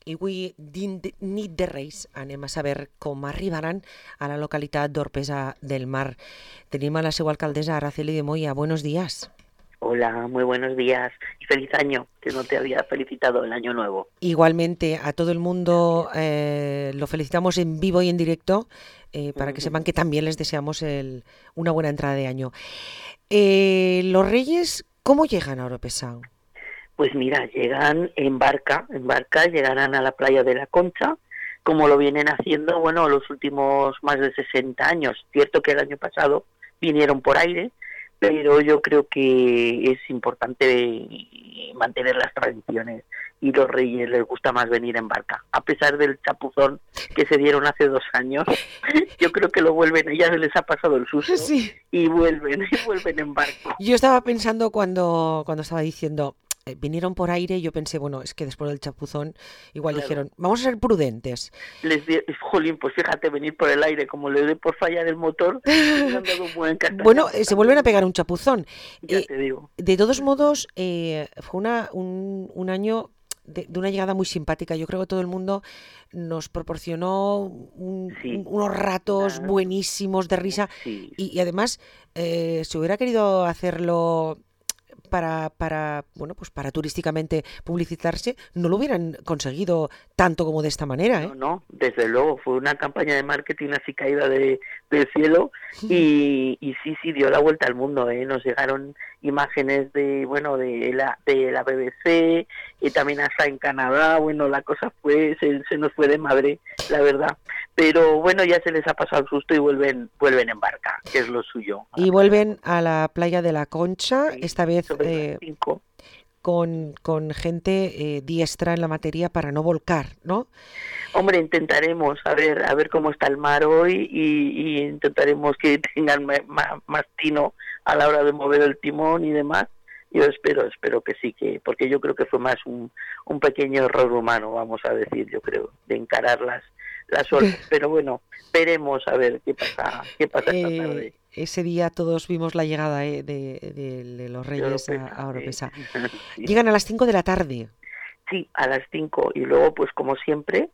i avui, nit de Reis, anem a saber com arribaran a la localitat d'Orpesa del Mar. Tenim a la seva alcaldessa, Araceli de Moya. Buenos días. Hola, muy buenos días y feliz año, que no te había felicitado el año nuevo. Igualmente, a todo el mundo lo felicitamos en vivo y en directo para que sepan que también les deseamos una buena entrada de año. Los Reyes, ¿cómo llegan a Oropesa? Pues mira, llegan en barca, llegarán a la playa de la Concha, como lo vienen haciendo, bueno, los últimos más de 60 años. Cierto que el año pasado vinieron por aire, pero yo creo que es importante mantener las tradiciones y los Reyes les gusta más venir en barca. A pesar del chapuzón que se dieron hace 2 años, yo creo que lo vuelven, ya se les ha pasado el susto, sí. y vuelven en barco. Yo estaba pensando cuando estaba diciendo, vinieron por aire, y yo pensé, bueno, es que después del chapuzón igual dijeron, vamos a ser prudentes. Jolín, pues fíjate, venir por el aire, como le doy por fallar el motor, me han dado un buen castañazo. Bueno, se vuelven a pegar un chapuzón. Ya te digo. De todos modos, fue un año de una llegada muy simpática. Yo creo que todo el mundo nos proporcionó unos ratos buenísimos de risa. Sí. Y además, si hubiera querido hacerlo para turísticamente publicitarse, no lo hubieran conseguido tanto como de esta manera, ¿eh? No, desde luego, fue una campaña de marketing así caída del cielo y sí dio la vuelta al mundo, ¿eh? Nos llegaron imágenes de la BBC y también hasta en Canadá. Bueno, la cosa se nos fue de madre, la verdad. Pero bueno, ya se les ha pasado el susto y vuelven en barca, que es lo suyo. Y vuelven a la playa de la Concha, Sí, esta vez sobre las 5. con gente diestra en la materia para no volcar, ¿no? Hombre, intentaremos a ver cómo está el mar hoy y intentaremos que tengan más tino a la hora de mover el timón y demás. Yo espero que sí, porque yo creo que fue más un pequeño error humano, vamos a decir, yo creo, de encarar las olas. Pero bueno, veremos a ver qué pasa esta tarde. Ese día todos vimos la llegada de los Reyes a Oropesa. Sí. Llegan a las 5 de la tarde. Sí, a las 5. Y luego, pues como siempre,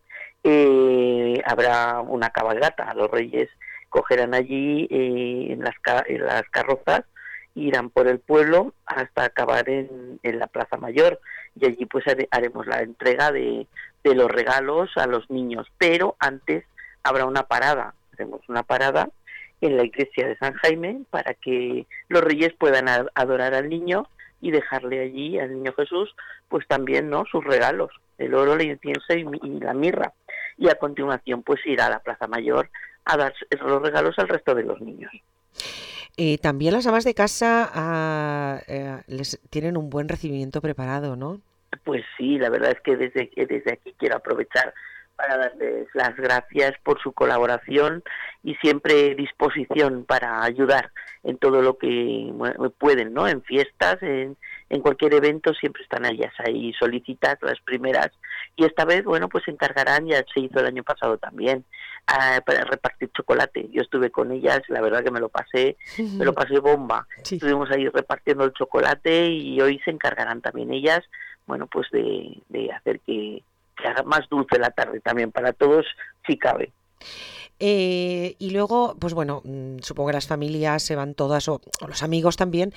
habrá una cabalgata. Los Reyes cogerán allí en las carrozas, irán por el pueblo hasta acabar en la Plaza Mayor. Y allí pues haremos la entrega de los regalos a los niños. Pero antes habrá una parada. Haremos una parada en la iglesia de San Jaime para que los Reyes puedan adorar al niño y dejarle allí al niño Jesús pues también, ¿no?, sus regalos, el oro, el incienso y la mirra. Y a continuación pues irá a la Plaza Mayor a dar los regalos al resto de los niños. También las amas de casa les tienen un buen recibimiento preparado, ¿no? Pues sí, la verdad es que desde aquí quiero aprovechar para darles las gracias por su colaboración y siempre disposición para ayudar en todo lo que pueden, ¿no? En fiestas, en cualquier evento, siempre están ellas ahí solicitas, las primeras. Y esta vez, bueno, pues se encargarán, ya se hizo el año pasado también, para repartir chocolate. Yo estuve con ellas, la verdad que me lo pasé bomba. Sí. Estuvimos ahí repartiendo el chocolate y hoy se encargarán también ellas, bueno, pues de hacer que haga más dulce la tarde también para todos, si cabe. Y luego, pues bueno, supongo que las familias se van todas, o los amigos también.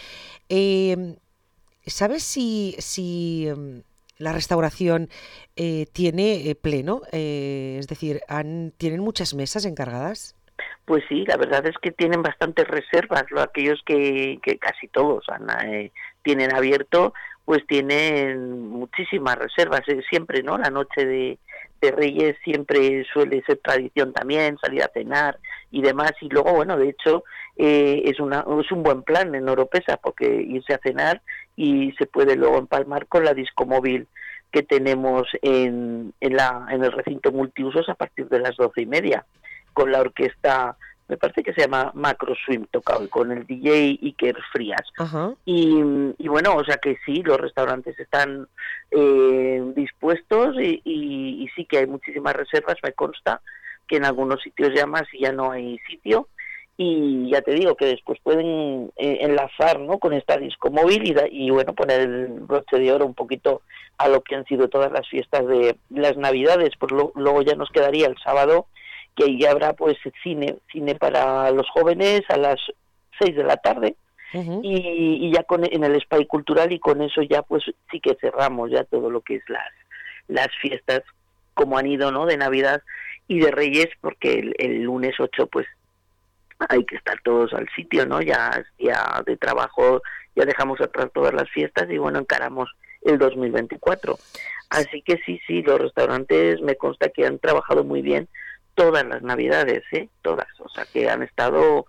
¿Sabes si la restauración tiene pleno? Es decir, ¿tienen muchas mesas encargadas? Pues sí, la verdad es que tienen bastantes reservas. Aquellos que casi todos tienen abierto, pues tienen muchísimas reservas. Siempre, ¿no? La noche de Reyes siempre suele ser tradición también, salir a cenar y demás. Y luego, bueno, de hecho, es un buen plan en Oropesa, porque irse a cenar y se puede luego empalmar con la discomóvil que tenemos en el recinto multiusos a partir de las 12:30, con la orquesta, me parece que se llama Macro Swim, tocado con el DJ Iker Frías. Uh-huh. Y bueno, o sea que sí, los restaurantes están dispuestos y sí que hay muchísimas reservas. Me consta que en algunos sitios llamas y ya no hay sitio. y ya te digo que después pueden enlazar, ¿no?, con esta disco móvil y bueno, poner el broche de oro un poquito a lo que han sido todas las fiestas de las Navidades. Pues luego ya nos quedaría el sábado, que ahí ya habrá pues cine para los jóvenes a las 6 de la tarde, Ujú. y ya en el Spy Cultural, y con eso ya pues sí que cerramos ya todo lo que es las fiestas como han ido, ¿no?, de Navidad y de Reyes, porque el lunes 8 pues hay que estar todos al sitio, ¿no? Ya es día de trabajo, ya dejamos atrás todas las fiestas y bueno, encaramos el 2024. Así que sí, los restaurantes me consta que han trabajado muy bien todas las Navidades, todas, o sea que han estado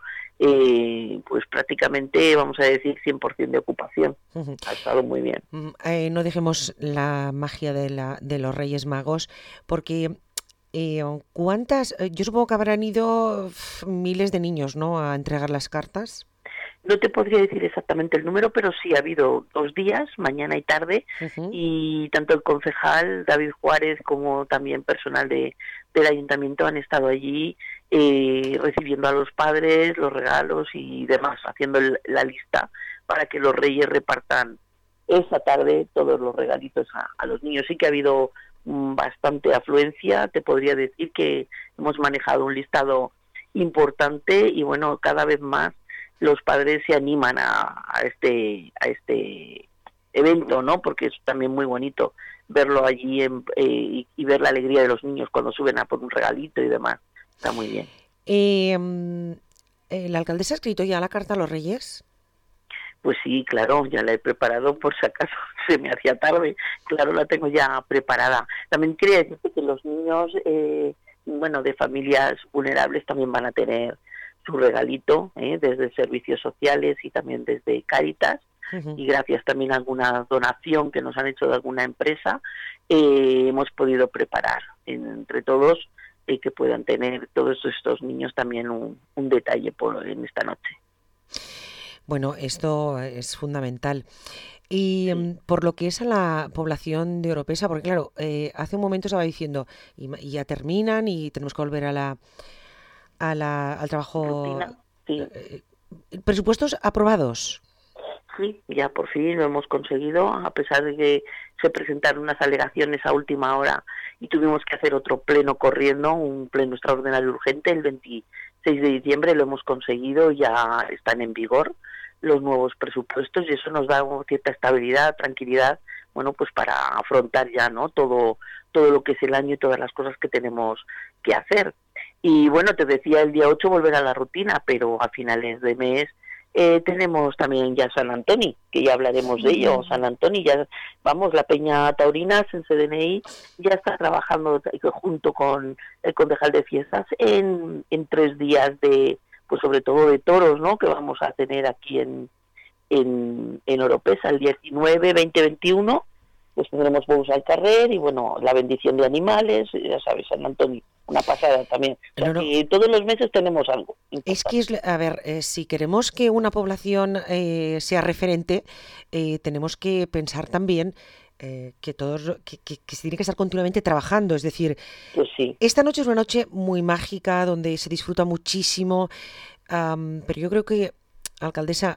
pues prácticamente, vamos a decir, 100% de ocupación. Ujú. Ha estado muy bien. No dejemos la magia de los Reyes Magos, porque ¿cuántas? Yo supongo que habrán ido miles de niños, ¿no?, a entregar las cartas. No te podría decir exactamente el número, pero sí ha habido 2 días, mañana y tarde, Ujú. y tanto el concejal David Juárez como también personal del ayuntamiento han estado allí recibiendo a los padres, los regalos y demás, haciendo la lista para que los reyes repartan esa tarde todos los regalitos a los niños. Sí que ha habido bastante afluencia, te podría decir que hemos manejado un listado importante y bueno, cada vez más los padres se animan a este evento, ¿no? Porque es también muy bonito verlo allí y ver la alegría de los niños cuando suben a por un regalito y demás. Está muy bien. Eh, mm, ¿La alcaldesa ha escrito ya la carta a los Reyes? Pues sí, claro, ya la he preparado por si acaso se me hacía tarde. Claro, la tengo ya preparada. También quería decirte que los niños, bueno, de familias vulnerables también van a tener su regalito, desde servicios sociales y también desde Cáritas, Ujú. y gracias también a alguna donación que nos han hecho de alguna empresa, hemos podido preparar entre todos que puedan tener todos estos niños también un detalle en esta noche. Bueno, esto es fundamental. Y Sí. por lo que es a la población de Oropesa, porque claro, hace un momento estaba diciendo, y ya terminan y tenemos que volver al trabajo. Rutina, sí. eh, Presupuestos aprobados. Sí, ya por fin lo hemos conseguido, a pesar de que se presentaron unas alegaciones a última hora y tuvimos que hacer otro pleno corriendo, un pleno extraordinario urgente, el 26 de diciembre lo hemos conseguido, ya están en vigor los nuevos presupuestos y eso nos da cierta estabilidad, tranquilidad, bueno, pues para afrontar ya, ¿no?, todo lo que es el año y todas las cosas que tenemos que hacer. Y bueno, te decía, el día 8 volver a la rutina, pero a finales de mes tenemos también ya San Antonio, que ya hablaremos de ello. San Antonio, ya vamos, la Peña Taurina, en CDNI, ya está trabajando junto con el concejal de fiestas en 3 días pues sobre todo de toros, ¿no?, que vamos a tener aquí en Oropesa, el 19, 20, 21, pues tendremos Bous al Carrer y bueno, la bendición de animales, ya sabes, San Antonio, una pasada también. O sea No, no. que todos los meses tenemos algo Es que, importante. a ver, si queremos que una población sea referente, tenemos que pensar también que todos, que se tiene que estar continuamente trabajando. Es decir, Pues sí. esta noche es una noche muy mágica, donde se disfruta muchísimo, pero yo creo que, alcaldesa,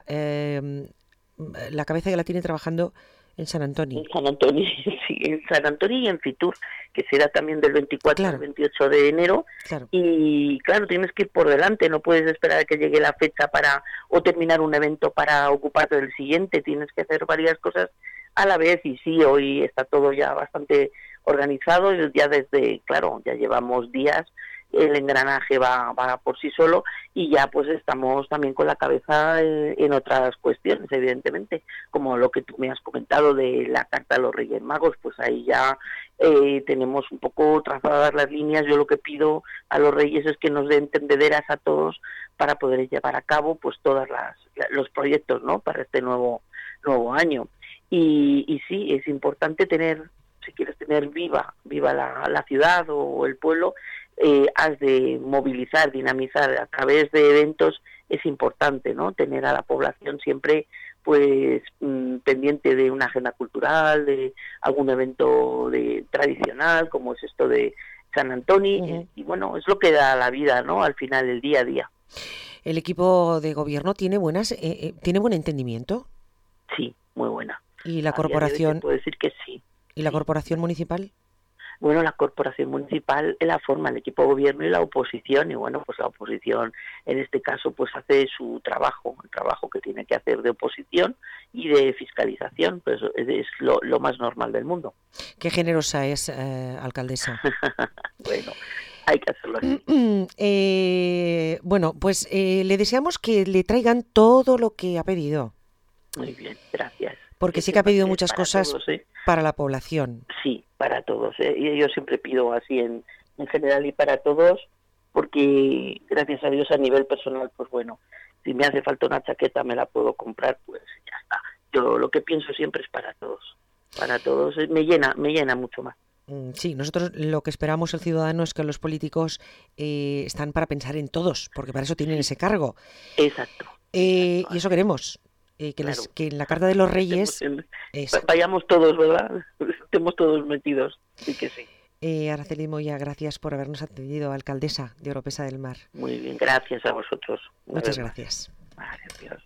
la cabeza ya la tiene trabajando en San En Antonio. San Antonio, sí, en San Antonio y en Fitur, que será también del 24 al Claro, 28 de enero. claro. Y claro, tienes que ir por delante, no puedes esperar a que llegue la fecha o terminar un evento para ocuparte del siguiente, tienes que hacer varias cosas a la vez. Y sí, hoy está todo ya bastante organizado, ya claro, ya llevamos días, el engranaje va por sí solo y ya pues estamos también con la cabeza en otras cuestiones, evidentemente, como lo que tú me has comentado de la carta a los Reyes Magos, pues ahí ya tenemos un poco trazadas las líneas. Yo lo que pido a los Reyes es que nos den tendederas a todos para poder llevar a cabo pues todos los proyectos, ¿no?, para este nuevo año. Y sí, es importante tener, si quieres tener viva la ciudad o el pueblo, has de movilizar, dinamizar a través de eventos. Es importante, ¿no?, tener a la población siempre pues pendiente de una agenda cultural, de algún evento tradicional, como es esto de San Antonio, Ujú. y bueno, es lo que da la vida, ¿no?, al final, el día a día. ¿El equipo de gobierno tiene tiene buen entendimiento? Sí, muy buena. ¿Y la A día de hoy te corporación, puedo decir que sí. y la Sí. corporación municipal? Bueno, la corporación municipal la forma el equipo de gobierno y la oposición, y bueno, pues la oposición en este caso pues hace su trabajo, el trabajo que tiene que hacer de oposición y de fiscalización, pues es lo más normal del mundo. Qué generosa es, alcaldesa. Bueno, hay que hacerlo así. Bueno, pues le deseamos que le traigan todo lo que ha pedido, Muy bien, gracias. porque Que sí que ha sepa pedido que es muchas para cosas todos, ¿eh? para la población. Sí, para todos. Y yo siempre pido así en general y para todos, porque gracias a Dios a nivel personal, pues bueno, si me hace falta una chaqueta me la puedo comprar, pues ya está. Yo lo que pienso siempre es para todos, me llena mucho más. Sí, nosotros lo que esperamos el ciudadano es que los políticos están para pensar en todos, porque para eso tienen Sí, ese cargo. exacto, exacto, Y eso así, queremos, claro. que en la Carta de los Estemos Reyes, en- exacto. vayamos todos, ¿verdad? Estemos todos metidos, sí que sí. Araceli Moya, gracias por habernos atendido, alcaldesa de Oropesa del Mar. Muy bien, gracias a vosotros, una Muchas vez más. gracias. Vale, Dios.